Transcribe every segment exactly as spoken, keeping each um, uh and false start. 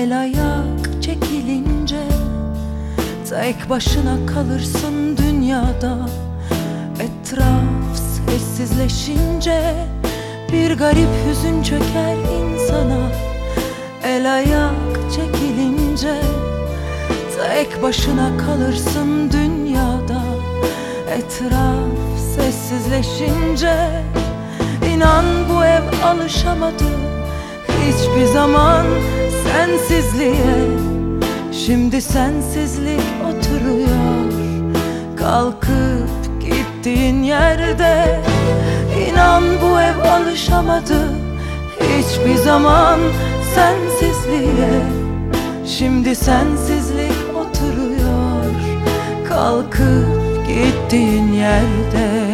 El ayak çekilince tek başına kalırsın dünyada. Etraf sessizleşince bir garip hüzün çöker insana. El ayak çekilince tek başına kalırsın dünyada. Etraf sessizleşince inan bu ev alışamadı hiçbir zaman sensizliğe. Şimdi sensizlik oturuyor kalkıp gittiğin yerde. İnan bu ev alışamadı hiçbir zaman sensizliğe. Şimdi sensizlik oturuyor kalkıp gittiğin yerde.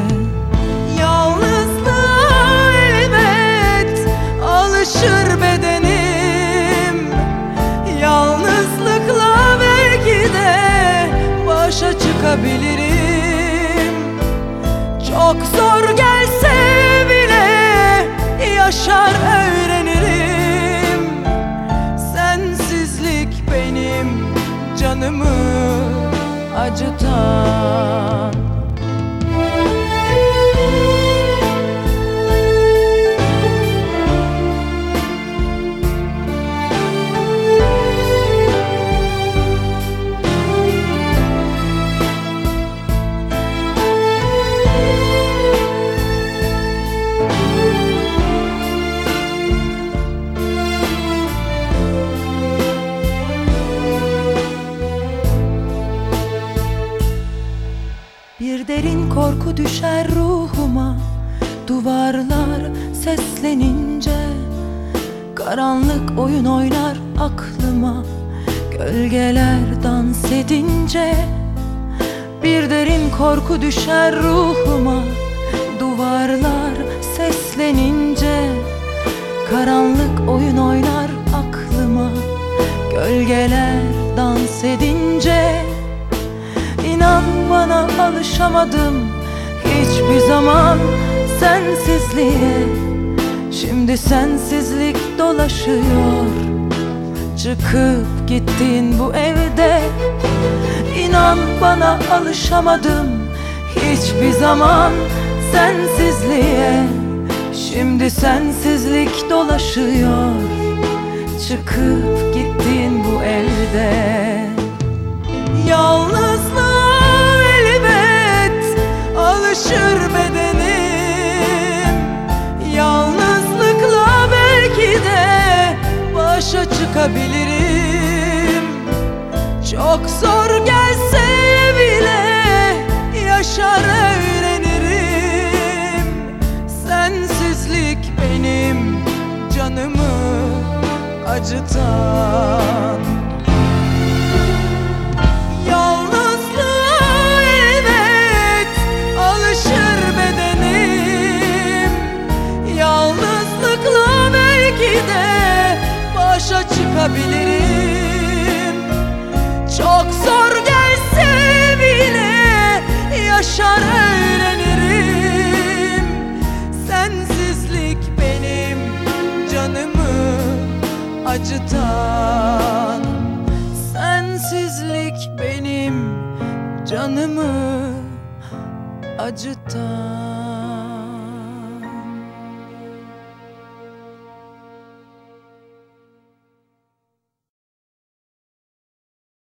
Yalnızlığa elbet alışır bedenim. Yalnızlıkla belki de başa çıkabilirim. Çok zor gelse bile yaşar öğrenirim. Sensizlik benim canımı acıtan. Bir derin korku düşer ruhuma, duvarlar seslenince. Karanlık oyun oynar aklıma, gölgeler dans edince. Bir derin korku düşer ruhuma, duvarlar seslenince. Karanlık oyun oynar aklıma, gölgeler dans edince. İnan bana alışamadım hiçbir zaman sensizliğe. Şimdi sensizlik dolaşıyor çıkıp gittiğin bu evde. İnan bana alışamadım hiçbir zaman sensizliğe. Şimdi sensizlik dolaşıyor çıkıp gittiğin bu evde. Yalnızlığa elbet alışır bedenim. Yalnızlıkla belki de başa çıkabilirim. Çok zor gelse bile yaşar öğrenirim. Sensizlik benim canımı acıtan. Başa çıkabilirim. Çok zor gelse bile yaşar öğrenirim. Sensizlik benim canımı acıtan. Sensizlik benim canımı acıtan.